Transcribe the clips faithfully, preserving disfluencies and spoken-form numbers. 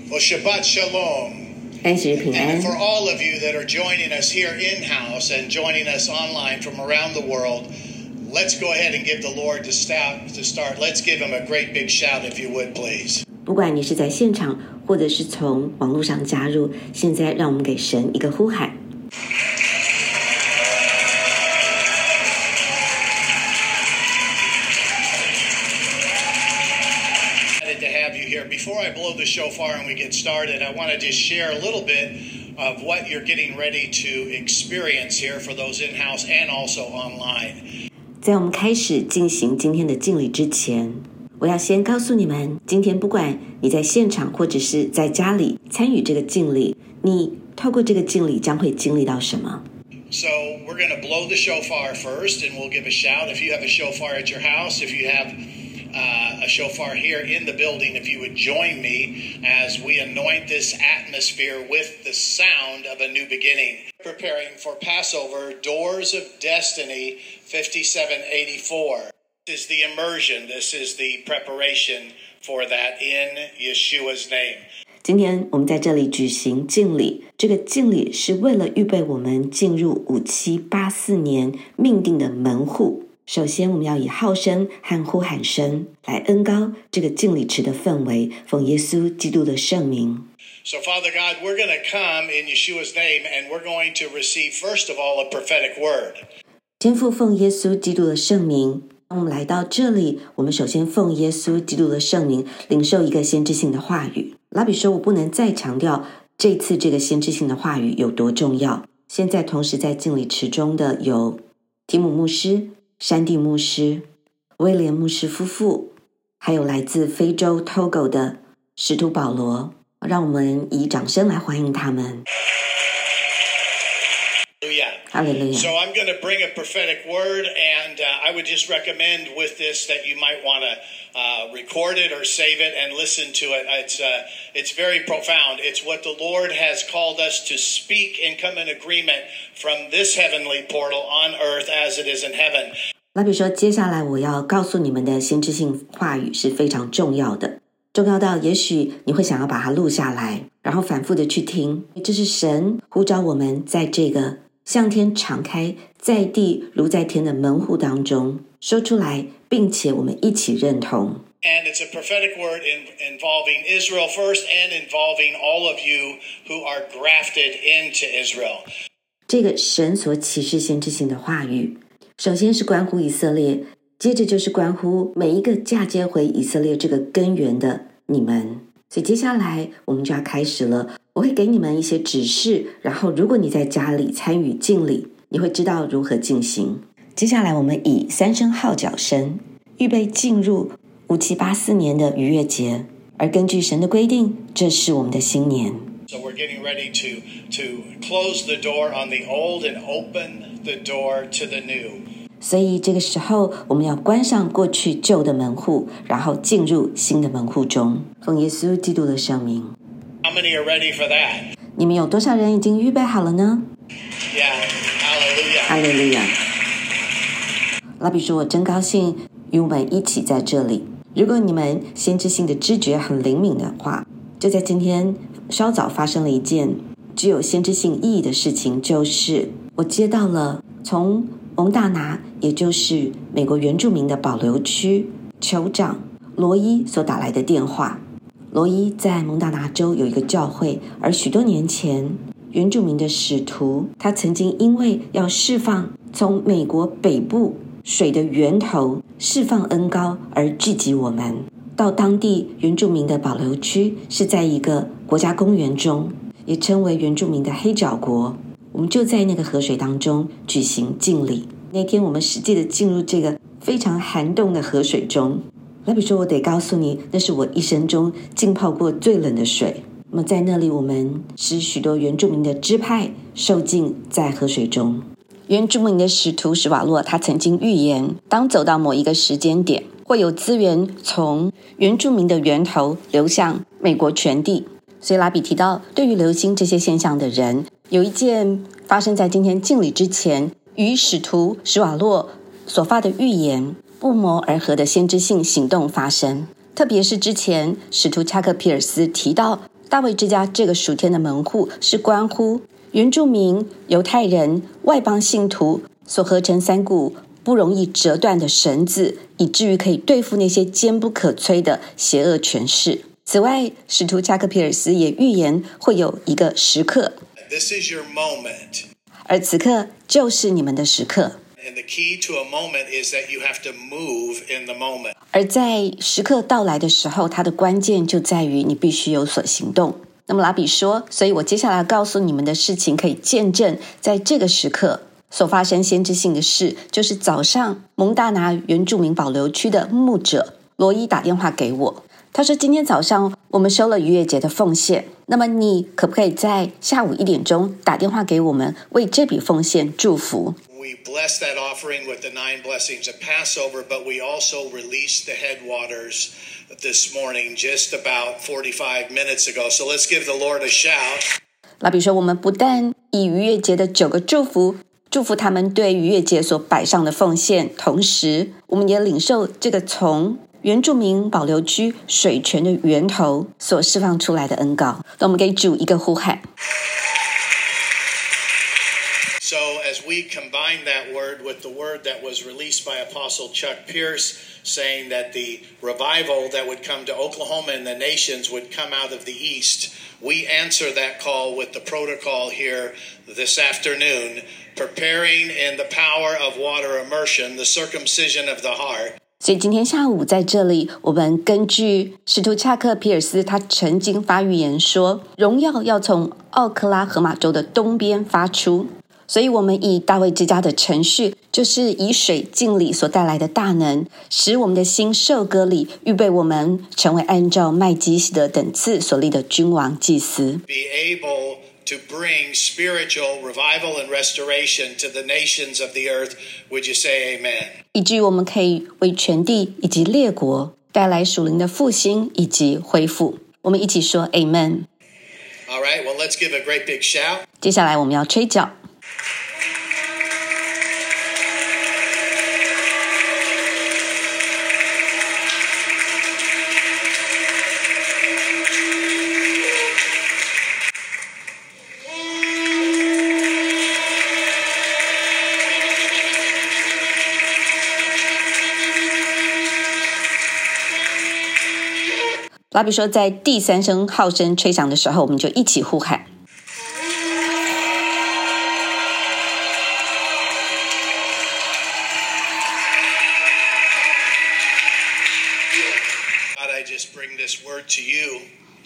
Well, Shabbat Shalom. 安息日平安。 And for all of you that are joining us here in-house and joining us online from around the world, let's go ahead and give the Lord to start. To start. Let's give him a great big shout if you would, please. 不管你是在现场或者是从网络上加入，现在让我们给神一个呼喊。 Before I blow the shofar and we get started, I want to just share a little bit of what you're getting ready to experience here for those in-house and also online. 在我们开始进行今天的敬礼之前，我要先告诉你们，今天不管你在现场或者是在家里参与这个敬礼，你透过这个敬礼将会经历到什么。 So we're going to blow the shofar first and we'll give a shout. If you have a shofar at your house, if you have Uh, a shofar here in the building, if you would join me as we anoint this atmosphere with the sound of a new beginning. Preparing for Passover, Doors of Destiny fifty-seven eighty-four. This is the immersion. This is the preparation for that in Yeshua's name. 今天我们在这里举行敬礼，这个敬礼是为了预备我们进入五七八四年命定的门户。首先我们要以号声和呼喊声来恩膏这个敬礼池的氛围，奉耶稣基督的圣名。 So Father God, we're going to come in Yeshua's name and we're going to receive first of all a prophetic word. 天父，奉耶稣基督的圣名，当我们来到这里，我们首先奉耶稣基督的圣名领受一个先知性的话语。拉比说，我不能再强调这次这个先知性的话语有多重要。现在同时在敬礼池中的有提姆牧师、山地牧师、威廉牧师夫妇，还有来自非洲 Togo 的使徒保罗，让我们以掌声来欢迎他们。哈利路亚。 So I'm going to bring a prophetic word, and uh, I would just recommend with this that you might want to uh, record it or save it and listen to it. It's uh, it's very profound. It's what the Lord has called us to speak and come in agreement from this heavenly portal on earth as it is in heaven. 拉比说，接下来我要告诉你们的先知性话语是非常重要的，重要到也许你会想要把它录下来，然后反复的去听。这是神呼召我们在这个向天敞开，在地如在天的门户当中说出来，并且我们一起认同。 And it's a prophetic word in, involving Israel first and involving all of you who are grafted into Israel. 这个神所启示先知性的话语，首先是关乎以色列，接着就是关乎每一个嫁接回以色列这个根源的你们。所以接下来我们就要开始了，我会给你们一些指示，然后如果你在家里参与敬礼，你会知道如何进行。接下来我们以三声号角声预备进入五七八四年的逾越节，而根据神的规定，这是我们的新年。 So we're getting ready to, to close the door on the old and open the door to the new. 所以这个时候我们要关上过去旧的门户，然后进入新的门户中，奉耶稣基督的圣名。 How many are ready for that? 你们有多少人已经预备好了呢？ Yeah, hallelujah. 哈利路亚。拉比说，我真高兴与我们一起在这里。如果你们先知性的知觉很灵敏的话，就在今天稍早发生了一件具有先知性意义的事情，就是我接到了从蒙大拿，也就是美国原住民的保留区酋长罗伊所打来的电话。罗伊在蒙大拿州有一个教会，而许多年前原住民的使徒，他曾经因为要释放从美国北部水的源头释放恩膏而聚集我们到当地原住民的保留区，是在一个国家公园中，也称为原住民的黑角国。我们就在那个河水当中举行敬礼。那天我们实际的进入这个非常寒冻的河水中，拉比说，我得告诉你，那是我一生中浸泡过最冷的水。那么在那里，我们使许多原住民的支派受浸在河水中。原住民的使徒史瓦洛，他曾经预言，当走到某一个时间点，会有资源从原住民的源头流向美国全地。所以拉比提到，对于留心这些现象的人，有一件发生在今天敬礼之前，与使徒史瓦洛所发的预言不谋而合的先知性行动发生。特别是之前使徒恰克皮尔斯提到大卫之家这个属天的门户是关乎原住民、犹太人、外邦信徒所合成三股不容易折断的绳子，以至于可以对付那些坚不可摧的邪恶权势。此外，使徒恰克皮尔斯也预言会有一个时刻， This is your moment. 而此刻就是你们的时刻。 And the key to a moment is that you have to move in the moment. 而在时刻到来的时候，它的关键就在于你必须有所行动。那么拉比说，所以我接下来告诉你们的事情可以见证在这个时刻所发生先知性的事，就是早上蒙大拿原住民保留区的牧者罗伊打电话给我，他说今天早上我们收了逾越节的奉献，那么你可不可以在下午一点钟打电话给我们，为这笔奉献祝福。 We bless that offering with the nine blessings of Passover, but we also released the headwaters this morning just about forty-five minutes ago. So let's give the Lord a shout. 拉比说，我们不但以逾越节的九个祝福祝福他们对逾越节所摆上的奉献，同时我们也领受这个从原住民保留区水泉的源头所释放出来的恩膏。那我们给主一个呼喊。 So as we combine that word with the word that was released by Apostle Chuck Pierce, saying that the revival that would come to Oklahoma and the nations would come out of the east, we answer that call with the protocol here this afternoon, preparing in the power of water immersion, the circumcision of the heart. 所以今天下午在这里，我们根据使徒恰克皮尔斯他曾经发预言说，荣耀要从奥克拉荷马州的东边发出。所以我们以大卫之家的程序，就是以水敬礼所带来的大能，使我们的心受割礼，预备我们成为按照麦基洗德等次所立的君王祭司。 Be able to bring spiritual revival and restoration to the nations of the earth. Would you say amen? 以至于我们可以为全地以及列国带来属灵的复兴以及恢复。我们一起说 amen。 All right, well, let's give a great big shout. 接下来我们要吹角。拉比说，在第三声号声吹响的时候，我们就一起呼喊。 God, I just bring this word to you.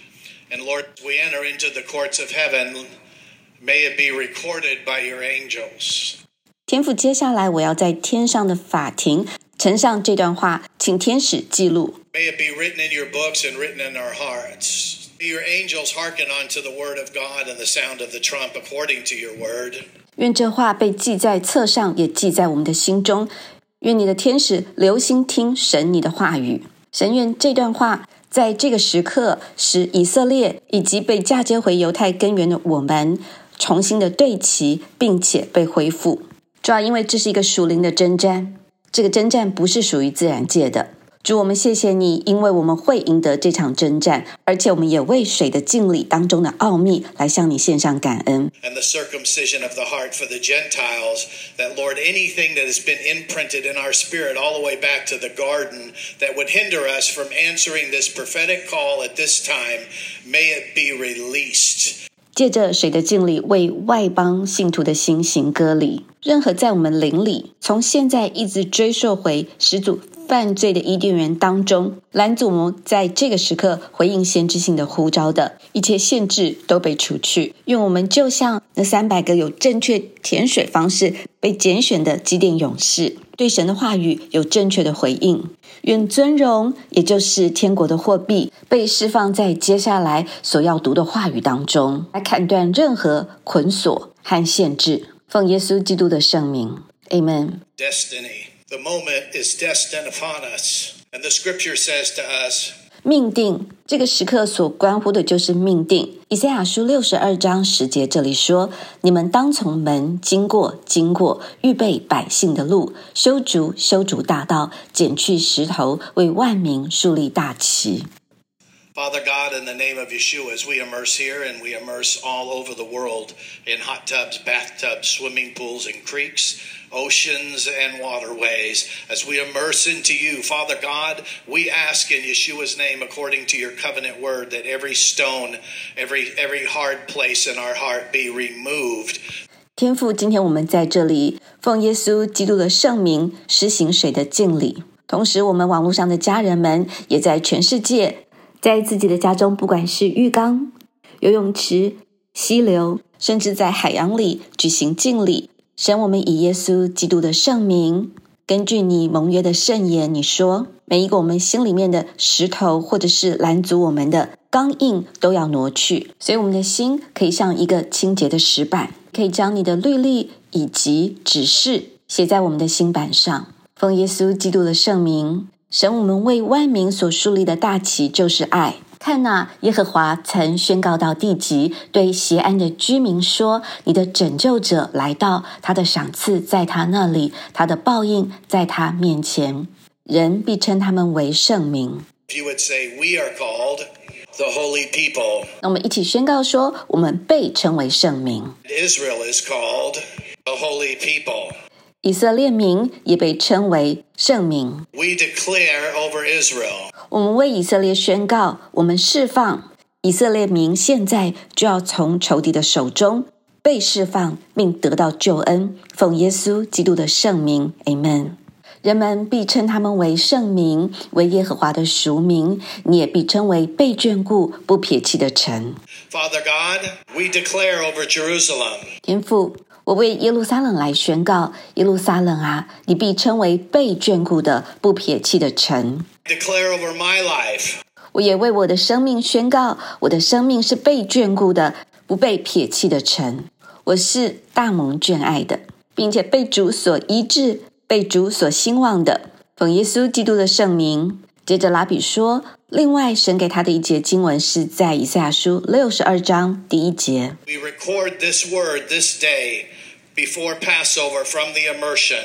And Lord, as we enter into the courts of heaven, may it be recorded by your angels. 天父，接下来我要在天上的法庭呈上这段话，请天使记录。 May it be written in your books and written in our hearts. May your angels hearken unto the word of God and the sound of the trump according to your word. 愿这话被记在册上，也记在我们的心中。愿你的天使留心听神你的话语。神愿这段话在这个时刻，使以色列以及被嫁接回犹太根源的我们重新的对齐，并且被恢复。主要因为这是一个属灵的征战，这个征战不是属于自然界的。主，我们谢谢你，因为我们会赢得这场征战，而且我们也为水的敬礼当中的奥秘来向你献上感恩。 And the circumcision of the heart for the Gentiles, that Lord, anything that has been imprinted in our spirit all the way back to the garden that would hinder us from answering this prophetic call at this time, may it be released. 借着水的敬礼为外邦信徒的心行割礼，任何在我们灵里从现在一直追溯回始祖犯罪的伊甸园当中，拦阻我们在这个时刻回应先知性的呼召的一切限制都被除去。愿我们就像那三百个有正确填水方式被拣选的基甸勇士，对神的话语有正确的回应。愿尊荣，也就是天国的货币，被释放在接下来所要读的话语当中，来砍断任何捆锁和限制。奉耶稣基督的圣名 Amen。 Destiny. The moment is destined upon us. And the scripture says to us, 命定，这个时刻所关乎的就是命定。以赛亚书六十二章十节这里说，你们当从门经过经过，预备百姓的路，修筑修筑大道，剪去石头，为万民树立大旗。 Father God, in the name of Yeshua, as we immerse here and we immerse all over the world in hot tubs, bathtubs, swimming pools, and creeks, oceans, and waterways, as we immerse into you, Father God, we ask in Yeshua's name, according to your covenant word, that every stone, every every hard place in our heart be removed. 天父，今天我们在这里奉耶稣基督的圣名施行水的敬礼，同时我们网络上的家人们也在全世界，在自己的家中，不管是浴缸、游泳池、溪流，甚至在海洋里举行敬礼。神，我们以耶稣基督的圣名，根据你盟约的圣言，你说每一个我们心里面的石头或者是拦阻我们的刚硬都要挪去，所以我们的心可以像一个清洁的石板，可以将你的律例以及指示写在我们的心板上。奉耶稣基督的圣名，神，我们为万民所树立的大旗就是爱。看哪，耶和华曾宣告到地极，对锡安的居民说，你的拯救者来到，他的赏赐在他那里，他的报应在他面前，人必称他们为圣民。 You would say, we are called the holy people. 那我们一起宣告说，我们被称为圣民。 Israel is called the holy people. 以色列民也被称为圣民。 We declare over Israel. 我们为以色列宣告，我们释放以色列民，现在就要从仇敌的手中被释放，并得到救恩。奉耶稣基督的圣名 Amen。 人们必称他们为圣民，为耶和华的赎民，你也必称为被眷顾不撇弃的城。 Father God, we declare over Jerusalem. 天父，我为耶路撒冷来宣告，耶路撒冷啊，你必称为被眷顾的不撇弃的城。 Declare over my life. 我也为我的生命宣告，我的生命是被眷顾的，不被撇弃的城。我是大蒙眷爱的，并且被主所医治，被主所兴旺的。奉耶稣基督的圣名。接着拉比说，另外神给他的一节经文是在以赛亚书六十二章第一节。 We record this word this day before Passover from the immersion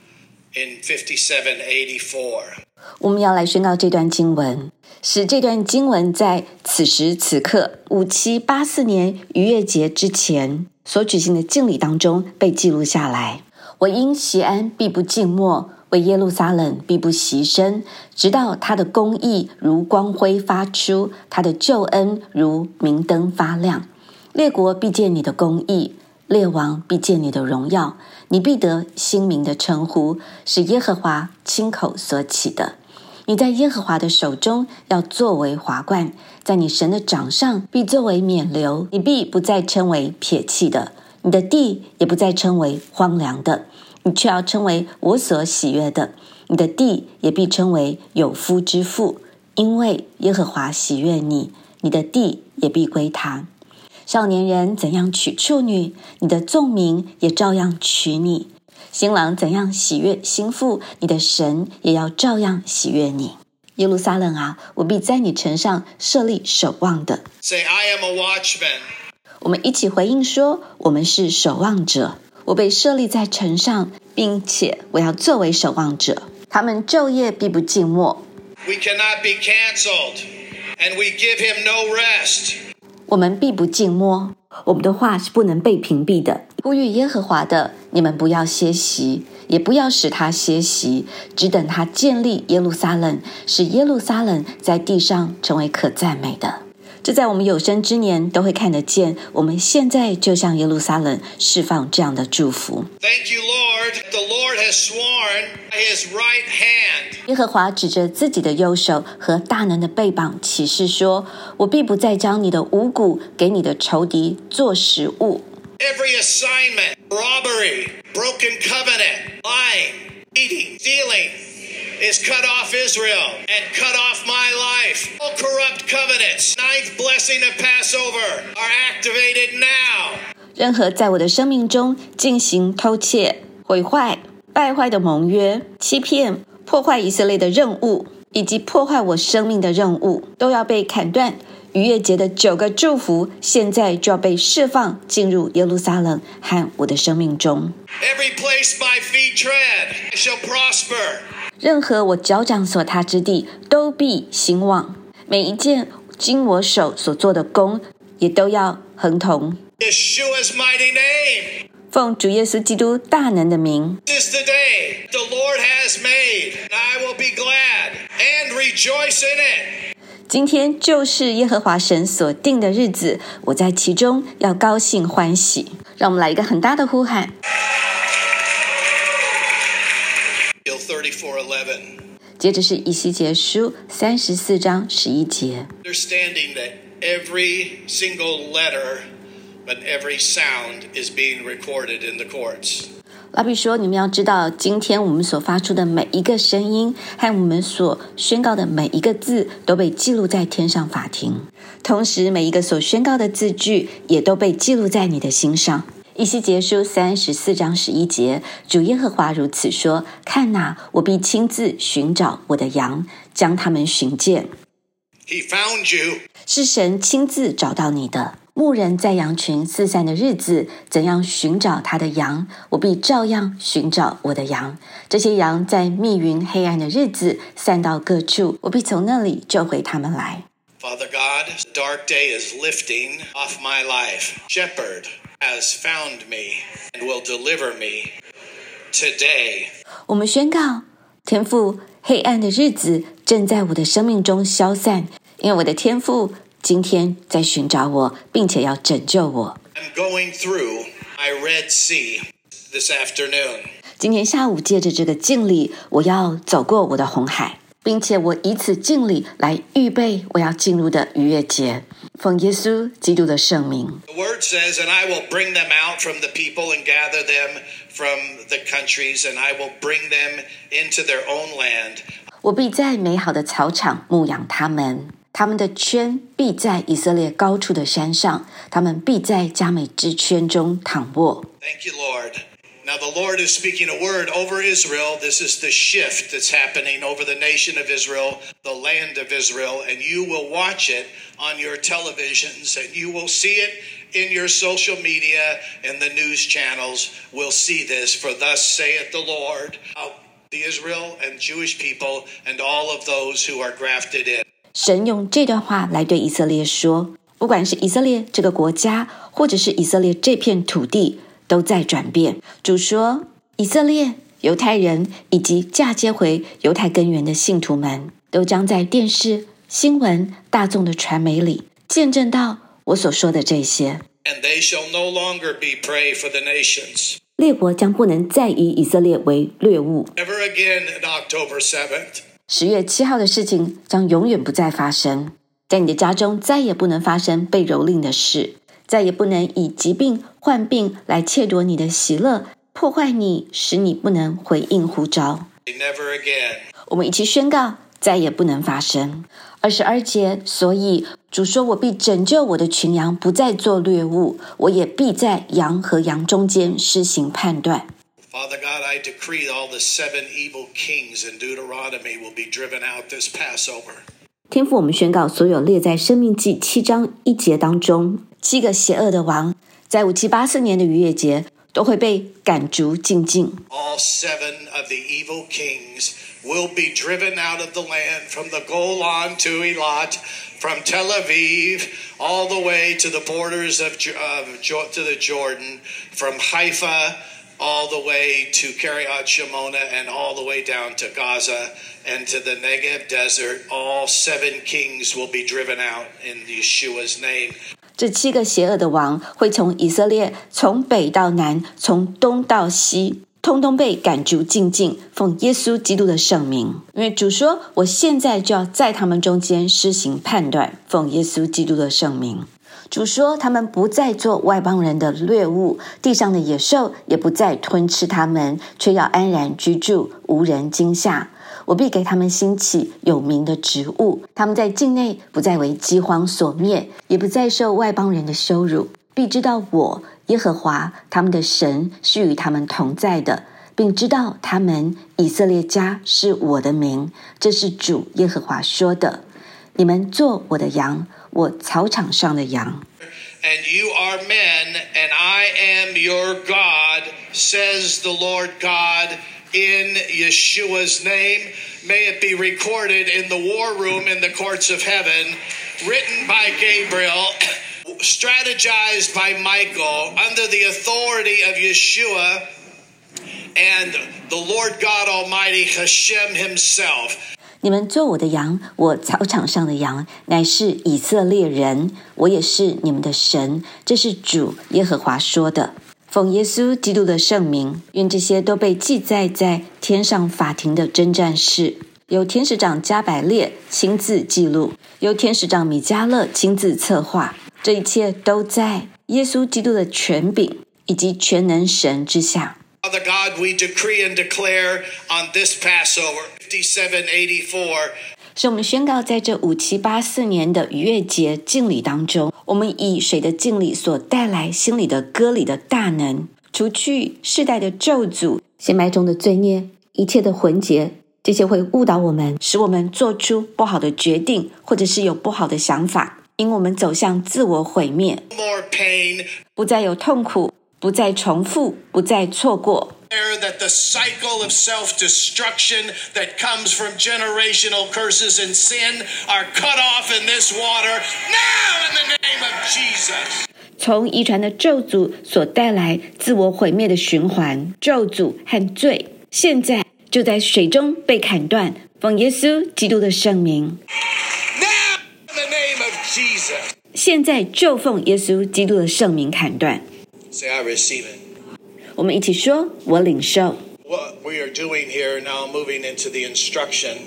in fifty-seven eighty-four. 我们要来宣告这段经文，使这段经文在此时此刻五七八四年逾越节之前所举行的敬礼当中被记录下来。我因锡安必不静默，为耶路撒冷必不息声，直到他的公义如光辉发出，他的救恩如明灯发亮。列国必见你的公义，列王必见你的荣耀，你必得新名的称呼，是耶和华亲口所起的。你在耶和华的手中要作为华冠，在你神的掌上必作为冕旒，你必不再称为撇弃的，你的地也不再称为荒凉的，你却要称为我所喜悦的，你的地也必称为有夫之妇，因为耶和华喜悦你，你的地也必归他。少年人怎样娶处女，你的众民也照样娶你。新郎怎样喜悦新妇，你的神也要照样喜悦你。耶路撒冷啊，我必在你城上设立守望的。 Say, I am a watchman. 我们一起回应说，我们是守望者，我被设立在城上，并且我要作为守望者。他们昼夜必不静默。 We cannot be canceled, and we give him no rest. 我们必不静默，我们的话是不能被屏蔽的。呼吁耶和华的，你们不要歇息，也不要使他歇息，只等他建立耶路撒冷，使耶路撒冷在地上成为可赞美的。这在我们有生之年都会看得见，我们现在就向耶路撒冷释放这样的祝福。 Thank you, Lord. The Lord has sworn by his right hand. 耶和华指着自己的右手和大能的背膀起誓说，我必不再将你的五谷给你的仇敌做食物。 Every assignment, robbery, broken covenant, lying, cheating, stealing is cut off Israel and cut off my life. All corrupt covenants, ninth blessing of Passover, are activated now. 任何在我的生命中进行偷窃、毁坏、败坏的盟约、欺骗、破坏以色列的任务，以及破坏我生命的任务，都要被砍断。逾越节的九个祝福现在就要被释放，进入耶路撒冷和我的生命中。 Every place my feet tread, I shall prosper. 任何我脚掌所踏之地都必兴旺，每一件经我手所做的工，也都要亨通。 Yeshua's mighty name. 奉主耶稣基督大能的名。 This is the day the Lord has made, and I will be glad and rejoice in it. 今天就是耶和华神所定的日子，我在其中要高兴欢喜。让我们来一个很大的呼喊。 thirty-four eleven. 接着是以西结书三十四章十一节。 Understanding that every single letter, but every sound is being recorded in the courts. 拉比说，你们要知道，今天我们所发出的每一个声音和我们所宣告的每一个字都被记录在天上法庭，同时每一个所宣告的字句也都被记录在你的心上。以西结书三十四章十一节，主耶和华如此说：看哪，我必亲自寻找我的羊，将他们寻见。 He found you. 是神亲自找到你的。牧人在羊群四散的日子，怎样寻找他的羊，我必照样寻找我的羊。这些羊在密云黑暗的日子散到各处，我必从那里救回他们来。 Father God, dark day is lifting off my life. Shepherd has found me and will deliver me today. 我们宣告，天父，黑暗的日子正在我的生命中消散，因为我的天父今天在寻找我，并且要拯救我。 I'm going through my Red Sea this afternoon. 今天下午借着这个敬礼，我要走过我的红海，并且我以此敬礼来预备我要进入的逾越节。奉耶稣基督的圣名。 The word says, and I will bring them out from the people and gather them from the countries, and I will bring them into their own land. 我必在美好的草场牧养他们。他们的圈必在以色列高处的山上，他们必在佳美之圈中躺卧。 Thank you, Lord. Now the Lord is speaking a word over Israel. This is the shift that's happening over the nation of Israel, the land of Israel, and you will watch it on your televisions, and you will see it in your social media and the news channels will see this. For thus saith the Lord, the Israel and Jewish people and all of those who are grafted in. 神用这段话来对以色列说，不管是以色列这个国家，或者是以色列这片土地，都在转变。主说，以色列、犹太人以及嫁接回犹太根源的信徒们，都将在电视、新闻、大众的传媒里见证到我所说的这些。 And they shall no longer be prey for the nations. 列国将不能再以以色列为掠物。 Never again on October seventh. 十月七号的事情将永远不再发生，在你的家中再也不能发生被蹂躏的事，再也不能以疾病、患病来窃夺你的喜乐，破坏你，使你不能回应呼召。 Never again. 我们一起宣告，再也不能发生。二十二节，所以主说，我必拯救我的群羊，不再做掠物，我也必在羊和羊中间施行判断。 Father God, I decree all the seven evil kings in Deuteronomy will be driven out this Passover. 天父，我们宣告，所有列在申命记七章一节当中，七个邪恶的王，在五七八四年的逾越节都会被赶逐尽尽。 All seven of the evil kings will be driven out of the land from the Golan to Eilat, from Tel Aviv all the way to the borders of, of to the Jordan, from Haifa all the way to Kiryat Shemona, and all the way down to Gaza and to the Negev desert. All seven kings will be driven out in Yeshua's name. 这七个邪恶的王会从以色列从北到南，从东到西，通通被赶逐尽尽，奉耶稣基督的圣名。因为主说，我现在就要在他们中间施行判断，奉耶稣基督的圣名。主说，他们不再做外邦人的掠物，地上的野兽也不再吞吃他们，却要安然居住，无人惊吓。我必给他们兴起有名的植物，他们在境内不再为饥荒所灭，也不再受外邦人的羞辱，必知道我耶和华他们的神是与他们同在的，并知道他们以色列家是我的名。这是主耶和华说的。你们做我的羊，我草场上的羊。 And you are men, and I am your God, says the Lord God, in Yeshua's name. May it be recorded in the war room in the courts of heaven written by Gabriel, strategized by Michael, under the authority of Yeshua and the Lord God Almighty, Hashem himself. 你们做我的羊，我草场上的羊，乃是以色列人，我也是你们的神。这是主耶和华说的。奉耶稣基督的圣名，愿这些都被记载在天上法庭的征战事，由天使长加百列亲自记录，由天使长米迦勒亲自策划。这一切都在耶稣基督的权柄以及全能神之下。 Father God, we decree and declare on this Passover, fifty-seven eighty-four, 是我们宣告在这五七八四年的逾越节敬礼当中，我们以水的敬礼所带来心里的割礼的大能，除去世代的咒诅、血脉中的罪孽、一切的魂结，这些会误导我们，使我们做出不好的决定，或者是有不好的想法，因我们走向自我毁灭。 more pain, 不再有痛苦，不再重复，不再错过。 that the cycle of self-destruction that comes from generational curses and sin are cut off in this water now in the name of Jesus. 从遗传的咒诅所带来自我毁灭的循环，咒诅和罪，现在就在水中被砍断，奉耶稣基督的圣名。 Now in the name of Jesus. 现在就奉耶稣基督的圣名砍断。 Say, I receive it. 我们一起说，我领受。 What we are doing here now, moving into the instruction,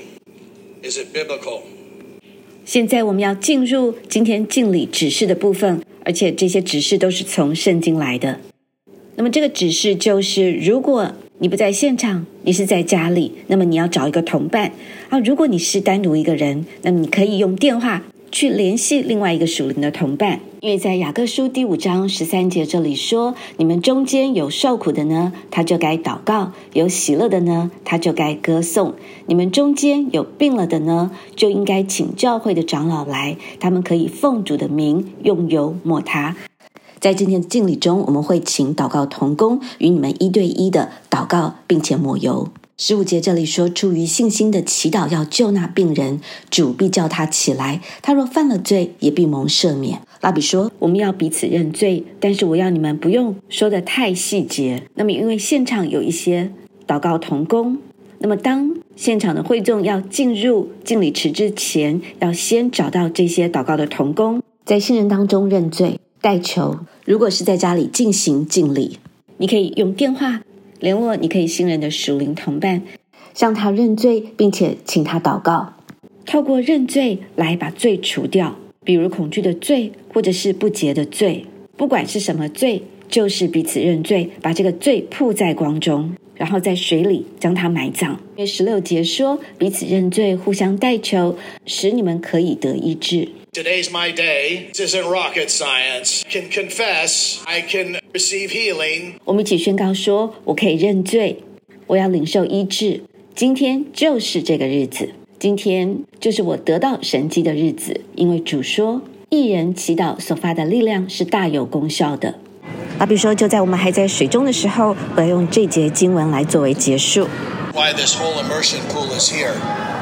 is it biblical? 现在我们要进入今天敬礼指示的部分，而且这些指示都是从圣经来的。那么这个指示就是，如果你不在现场，你是在家里，那么你要找一个同伴啊。如果你是单独一个人，那么你可以用电话去联系另外一个属灵的同伴。因为在雅各书第五章十三节这里说，你们中间有受苦的呢，他就该祷告；有喜乐的呢，他就该歌颂。你们中间有病了的呢，就应该请教会的长老来，他们可以奉主的名用油抹他。在今天的敬礼中，我们会请祷告同工与你们一对一的祷告，并且抹油。十五节这里说，出于信心的祈祷要救那病人，主必叫他起来，他若犯了罪，也必蒙赦免。拉比说，我们要彼此认罪，但是我要你们不用说得太细节。那么因为现场有一些祷告同工，那么当现场的会众要进入敬礼池之前，要先找到这些祷告的同工，在信人当中认罪代求。如果是在家里进行敬礼，你可以用电话联络你可以信任的属灵同伴，向他认罪，并且请他祷告，透过认罪来把罪除掉，比如恐惧的罪，或者是不洁的罪，不管是什么罪，就是彼此认罪，把这个罪曝在光中，然后在水里将它埋葬。因为十六节说，彼此认罪，互相代求，使你们可以得医治。 Today's my day. This isn't rocket science. I can confess. I can receive healing. 我们一起宣告说，我可以认罪，我要领受医治。今天就是这个日子，今天就是我得到神迹的日子，因为主说，义人祈祷所发的力量是大有功效的。好比说，就在我们还在水中的时候，我要用这节经文来作为结束。 Why this whole immersion pool is here.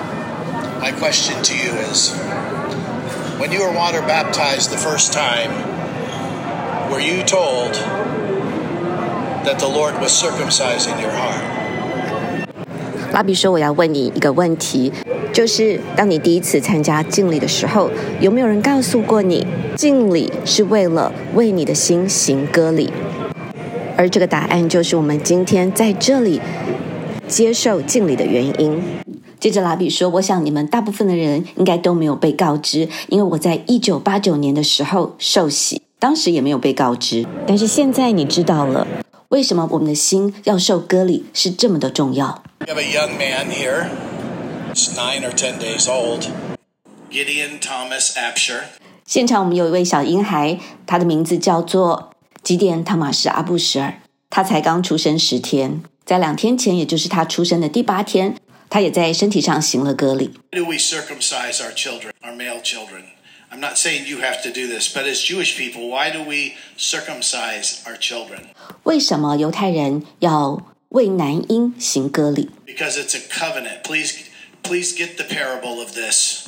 My question to you is, when you were water baptized the first time, were you told that the Lord was circumcising your heart? 拉比说，我要问你一个问题，就是当你第一次参加敬礼的时候，有没有人告诉过你，敬礼是为了为你的心行割礼？而这个答案就是我们今天在这里接受敬礼的原因。接着拉比说，我想你们大部分的人应该都没有被告知，因为我在一九八九年的时候受洗，当时也没有被告知，但是现在你知道了，为什么我们的心要受割礼是这么的重要。 We have a young man here. He's nine or ten days old. Gideon Thomas Absher. 现场我们有一位小婴孩，他的名字叫做基甸·汤马士·阿布什尔，他才刚出生十天，在两天前，也就是他出生的第八天，他也在身体上行了割礼。 Why do we circumcise our children, our male children? I'm not saying you have to do this, but as Jewish people, why do we circumcise our children? 为什么犹太人要为男婴行割礼？ Because it's a covenant. Please, please get the parable of this.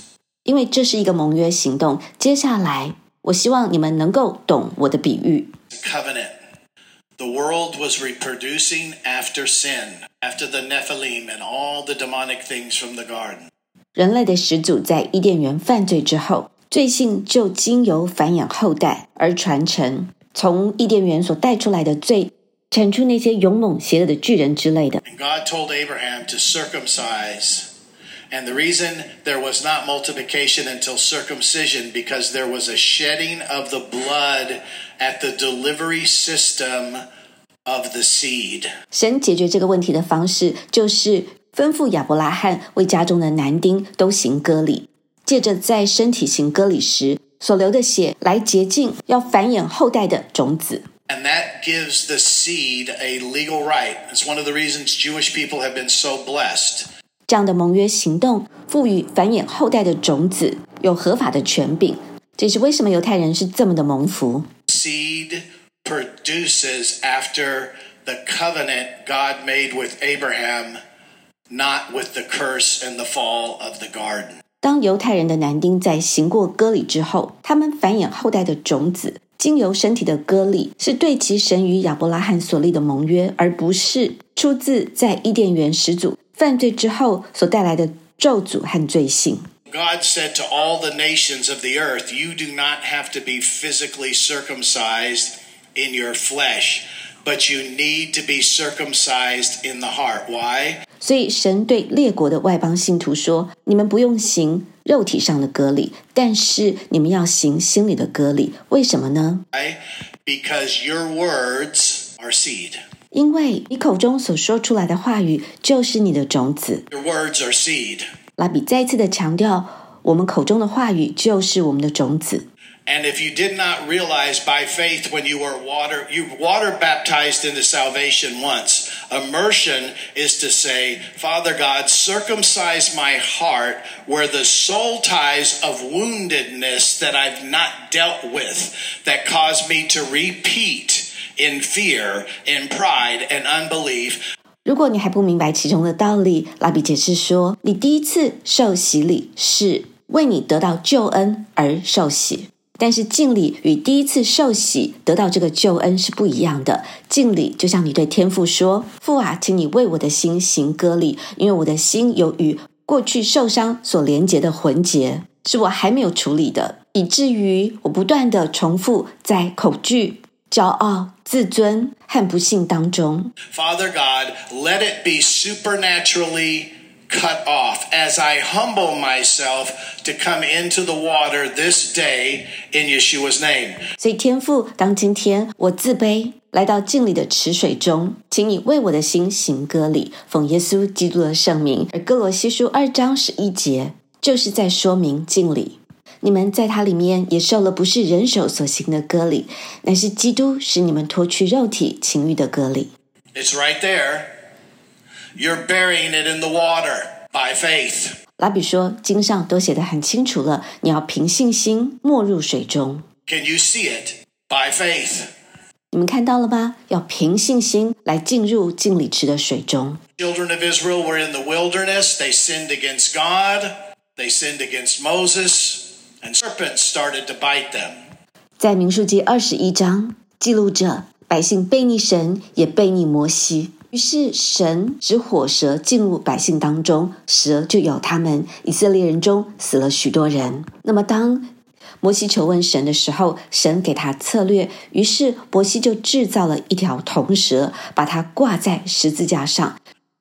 因为这是一个盟约行动。接下来我希望你们能够懂我的比喻。 Covenant. The world was reproducing after sin, after the Nephilim and all the demonic things from the garden. 人类的始祖在伊甸园犯罪之后，罪性就经由繁衍后代而传承，从伊甸园所带出来的罪产出那些勇猛邪恶的巨人之类的。 And God told Abraham to circumcise. And the reason there was not multiplication until circumcision, because there was a shedding of the blood at the delivery system of the seed. 神解决这个问题的方式，就是吩咐亚伯拉罕为家中的男丁都行割礼，借着在身体行割礼时所流的血来洁净要繁衍后代的种子。 And that gives the seed a legal right. It's one of the reasons Jewish people have been so blessed. 这样的盟约行动赋予繁衍后代的种子有合法的权柄，这是为什么犹太人是这么的蒙福。 Seed produces after the covenant God made with Abraham, not with the curse and the fall of the garden. 当犹太人的男丁在行过割礼之后，他们繁衍后代的种子经由身体的割礼，是对其神与亚伯拉罕所立的盟约，而不是出自在伊甸园始祖犯罪之后所带来的咒诅和罪性。 God said to all the nations of the earth, you do not have to be physically circumcised in your flesh, but you need to be circumcised in the heart. Why? 所以神对列国的外邦信徒说，你们不用行肉体上的割礼，但是你们要行心里的割礼。为什么呢？ Why? Because your words are seed. 因为你口中所说出来的话语就是你的种子。 Your words are seed. 拉比再次的强调，我们口中的话语就是我们的种子。 And if you did not realize by faith when you were water, you water baptized into salvation once. Immersion is to say, Father God, circumcise my heart where the soul ties of woundedness that I've not dealt with, that cause me to repeat in fear, in pride, and unbelief. 如果你还不明白其中的道理，拉比解释说，你第一次受洗礼是为你得到救恩而受洗，但是敬礼与第一次受洗得到这个救恩是不一样的。敬礼就像你对天父说，父啊，请你为我的心行割礼，因为我的心有与过去受伤所连结的魂结，是我还没有处理的，以至于我不断的重复在恐惧、骄傲、自尊和不幸当中。 Father God, let it be supernaturally cut off as I humble myself to come into the water this day in Yeshua's name. 所以天父，当今天我自卑来到敬礼的池水中，请你为我的心行割礼，奉耶稣基督的圣名。而哥罗西书二章十一节就是在说明敬礼。你们在他里面也受了不是人手所行的割礼，乃是基督使你们脱去肉体情欲的割礼。 It's right there. You're burying it in the water by faith. 拉比说，经上都写得很清楚了，你要凭信心没入水中。 Can you see it? By faith. 你们看到了吗？要凭信心来进入敬礼池的水中。 Children of Israel were in the wilderness. They sinned against God. They sinned against Moses. And serpents started to bite them. 在民数记二十一章记录着百姓悖逆神，也悖逆摩西。于是神使火蛇进入百姓当中，蛇就咬他们，以色列人中死了许多人。那么当摩西求问神的时候，神给他策略，于是摩西就制造了一条铜蛇，把它挂在十字架上。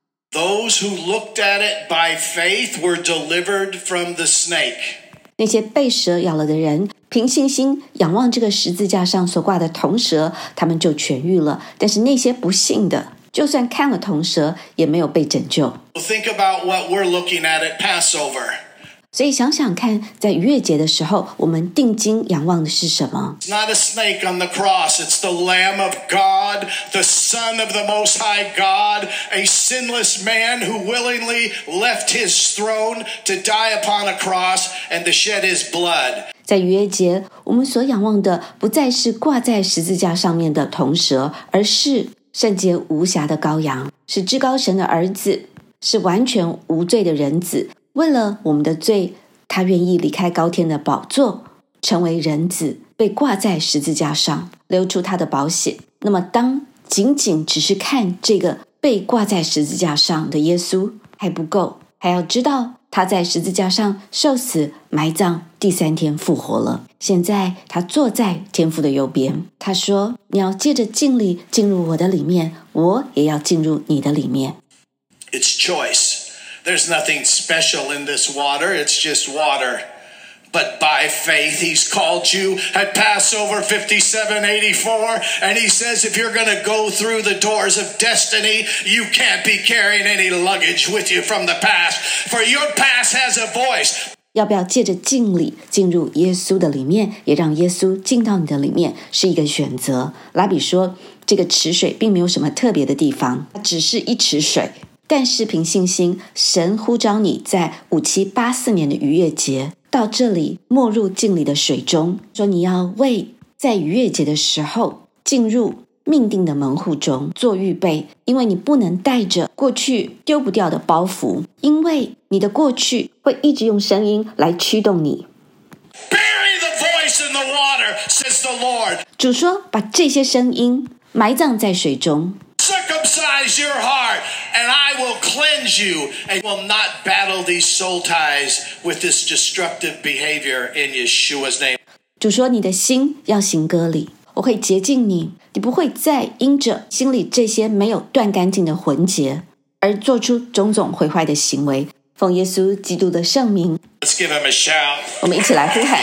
Those who looked at it by faith were delivered from the snake. 那些被蛇咬了的人，凭信心仰望这个十字架上所挂的铜蛇，他们就痊愈了。但是那些不信的，就算看了铜蛇，也没有被拯救。 Think about what we're looking at at Passover. 所以想想看，在逾越节的时候，我们定睛仰望的是什么？ It's not a snake on the cross. It's the Lamb of God, the Son of the Most High God, a sinless man who willingly left his throne to die upon a cross and to shed his blood. 在逾越节，我们所仰望的不再是挂在十字架上面的铜蛇，而是圣洁无瑕的羔羊，是至高神的儿子，是完全无罪的人子。为了我们的罪他愿意离开高天的宝座，成为人子，被挂在十字架上，流出他的宝血。那么当仅仅只是看这个被挂在十字架上的耶稣还不够，还要知道他在十字架上受死埋葬，第三天复活了。现在他坐在天父的右边，他说，你要借着敬礼进入我的里面，我也要进入你的里面。 It's choice. There's nothing special in this water. It's just water. But by faith, he's called you at Passover fifty-seven eighty-four. And he says, if you're going to go through the doors of destiny, you can't be carrying any luggage with you from the past. For your past has a voice. 要不要借着敬礼进入耶稣的里面，也让耶稣进到你的里面，是一个选择。拉比说，这个池水并没有什么特别的地方，它只是一池水。但是凭信心，神呼召你在五七八四年的逾越节到这里没入敬礼的水中，说你要为在逾越节的时候进入命定的门户中做预备，因为你不能带着过去丢不掉的包袱，因为你的过去会一直用声音来驱动你。 Bury the voice in the water, says the Lord. 主说，把这些声音埋葬在水中。 Circumcise your heart, and I will cleanse you, and will not battle these soul ties with this destructive behavior in Yeshua's name. 主说，你的心要行割礼，我会洁净你，你不会再因着心里这些没有断干净的魂结而做出种种毁坏的行为。奉耶稣基督的圣名， Let's give him a shout. 我们一起来呼喊。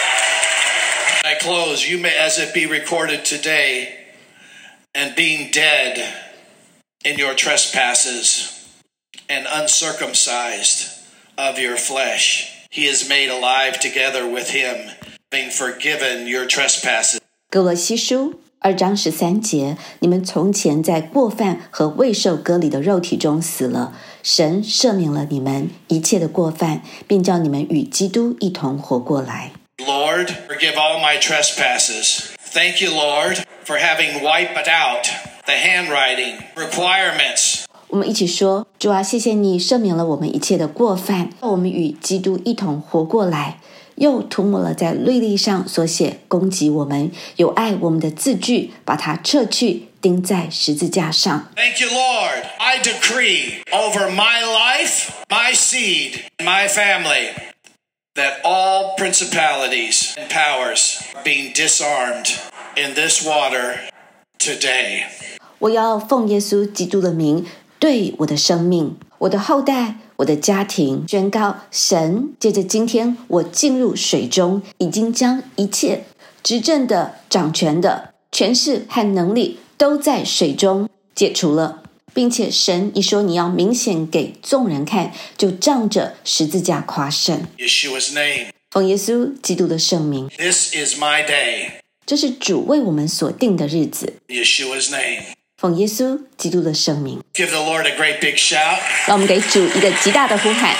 I close. You may, as it be recorded today, and being dead in your trespasses and uncircumcised of your flesh, he is made alive together with him, being forgiven your trespasses. 哥罗西书二章十三节，你们从前在过犯和未受割礼的肉体中死了，神赦免了你们一切的过犯，并叫你们与基督一同活过来。 Lord, forgive all my trespasses. Thank you, Lord, for having wiped out the handwriting requirements. 我们一起说，主啊，谢谢你赦免了我们一切的过犯，让我们与基督一同活过来，又涂抹了在律例上所写攻击我们有爱我们的字句，把它撤去，钉在十字架上。 Thank you, Lord. I decree over my life, my seed, my family, that all principalities and powers are being disarmed in this water today. 我要奉耶稣基督的名，对我的生命、我的后代、我的家庭宣告，神借着今天我进入水中，已经将一切执政的、掌权的权势和能力都在水中解除了，并且神一说你要明显给众人看，就仗着十字架夸胜。 Yeshua's name. 奉耶稣基督的圣名， This is my day. 这是主为我们所定的日子。 Yeshua's name. 奉耶稣基督的圣名， Give the Lord a great big shout. 让我们给主一个极大的呼喊。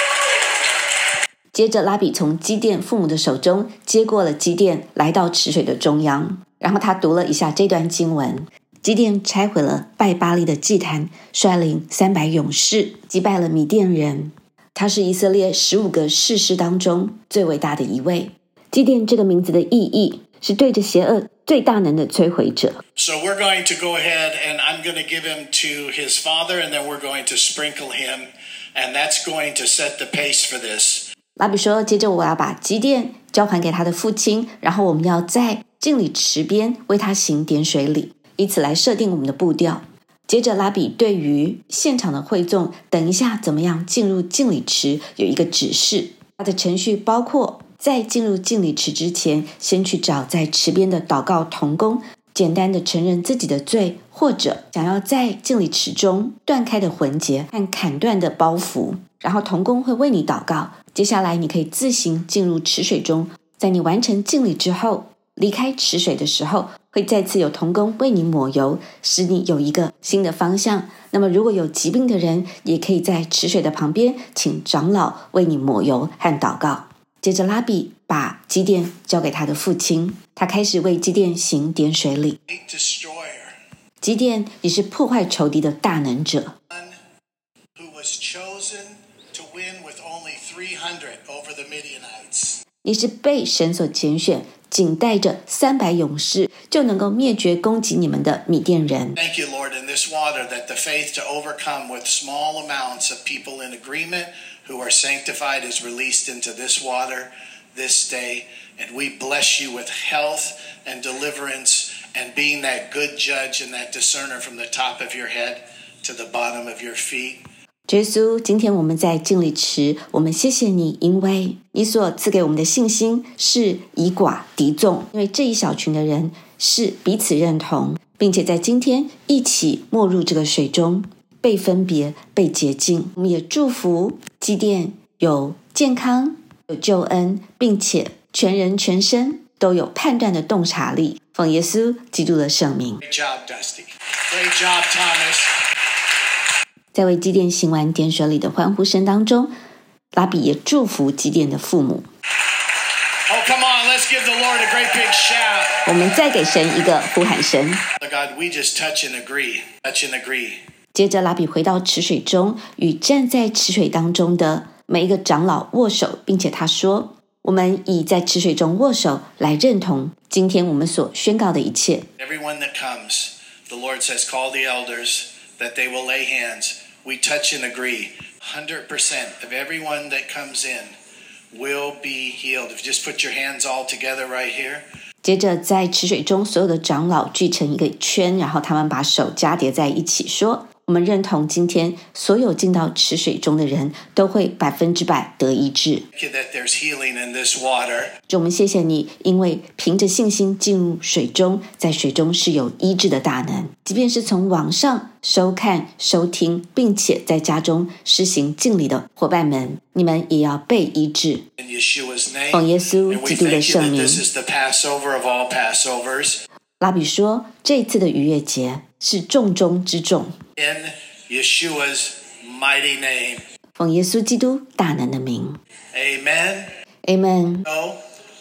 接着拉比从基甸父母的手中接过了基甸，来到池水的中央，然后他读了一下这段经文。基甸拆毁了拜巴力的祭坛，率领三百勇士击败了米甸人。他是以色列十五个士师当中最伟大的一位。基甸这个名字的意义是对着邪恶最大能的摧毁者。 So we're going to go ahead and I'm going to give him to his father, and then we're going to sprinkle him, and that's going to set the pace for this. 拉比说，接着我要把基甸交还给他的父亲，然后我们要在敬礼池边为他行点水礼，以此来设定我们的步调。接着拉比对于现场的会众等一下怎么样进入敬礼池有一个指示。他的程序包括在进入敬礼池之前，先去找在池边的祷告同工，简单的承认自己的罪，或者想要在敬礼池中断开的魂结和砍断的包袱，然后同工会为你祷告。接下来你可以自行进入池水中，在你完成敬礼之后，离开池水的时候，会再次有同工为你抹油，使你有一个新的方向。那么如果有疾病的人，也可以在池水的旁边请长老为你抹油和祷告。接着拉比把基甸交给他的父亲，他开始为基甸行点水礼。基甸也是破坏仇敌的大能者。 Who was chosen to win with only three hundred over the Midianites. 你是被神所拣选，仅带着三百勇士就能够灭绝攻击你们的米甸人。 Thank you, Lord, in this water that the faith to overcome with small amounts of people in agreement who are sanctified is released into this water this day. And we bless you with health and deliverance and being that good judge and that discerner from the top of your head to the bottom of your feet. 耶稣，今天我们在敬礼池，我们谢谢你，因为你所赐给我们的信心是以寡敌众，因为这一小群的人是彼此认同，并且在今天一起没入这个水中，被分别，被洁净。我们也祝福基甸有健康，有救恩，并且全人全身都有判断的洞察力。奉耶稣基督的圣名。 Great job, Dusty. Great job, Thomas. 在为基甸行完点水礼的欢呼声当中，拉比也祝福基甸的父母。 Oh, come on, let's give the Lord a great big shout. 我们再给神一个呼喊声。 God, we just touch and agree. Touch and agree. 接着拉比回到池水中，与站在池水当中的每一个长老握手，并且他说，我们以在池水中握手来认同今天我们所宣告的一切。 Everyone that comes, the Lord says, call the elders, that they will lay hands. We touch and agree. one hundred percent of everyone that comes in will be healed. If you just put your hands all together right here. 接着在池水中所有的长老聚成一个圈，然后他们把手加叠在一起说，我们认同今天所有进到池水中的人都会百分之百得医治。 Thank you that there's healing in this water. 主，我们谢谢你，因为凭着信心进入水中，在水中是有医治的大能。即便是从网上收看、收听，并且在家中施行敬礼的伙伴们，你们也要被医治。 In Yeshua's name. 奉耶稣 And we 基督的 thank you 圣 that 名。 this is the Passover of all Passovers. 拉比说，这一次的逾越节是重中之重。 In Yeshua's mighty name. 奉耶稣基督大能的名 Amen. Amen。 So,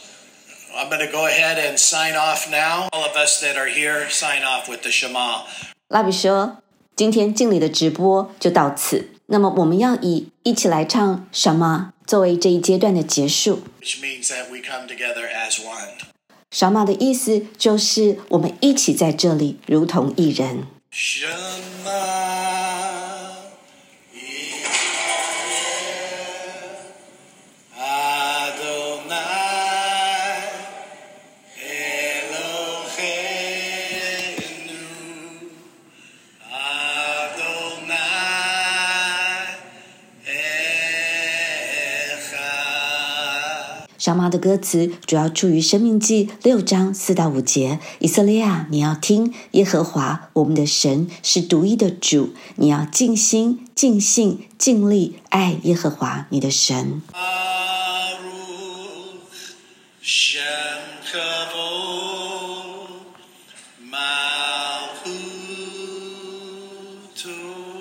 I'm going to go ahead and sign off now. All of us that are here, sign off with the Shema. 拉比说，今天敬礼的直播就到此。那么我们要以一起来唱什么作为这一阶段的结束。 Which means that we come together as one. 什么的意思就是我们一起在这里，如同一人。 Shema Yisrael Adonai Eloheinu Adonai Echad。 什么的歌词主要出于申命记六章四到五节。以色列啊，你要听，耶和华我们的神是独一的主，你要尽心、尽性、尽力爱耶和华你的神。 Baruch Shem Kavod Malchuto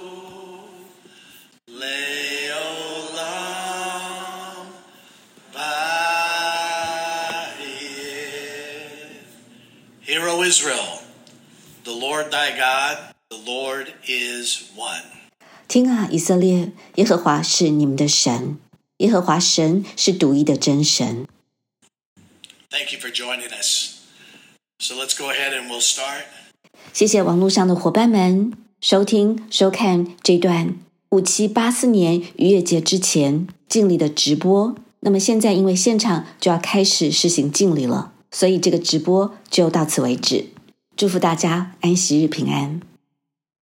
Leolam Vayeh. Hear, O Israel, the Lord thy God, the Lord is one. 听啊，以色列，耶和华是你们的神，耶和华神是独一的真神。 Thank you for joining us. So let's go ahead and we'll start. 谢谢网络上的伙伴们收听收看这段五七八四年逾越节之前敬礼的直播。那么现在因为现场就要开始施行敬礼了，所以这个直播就到此为止。祝福大家安息日平安。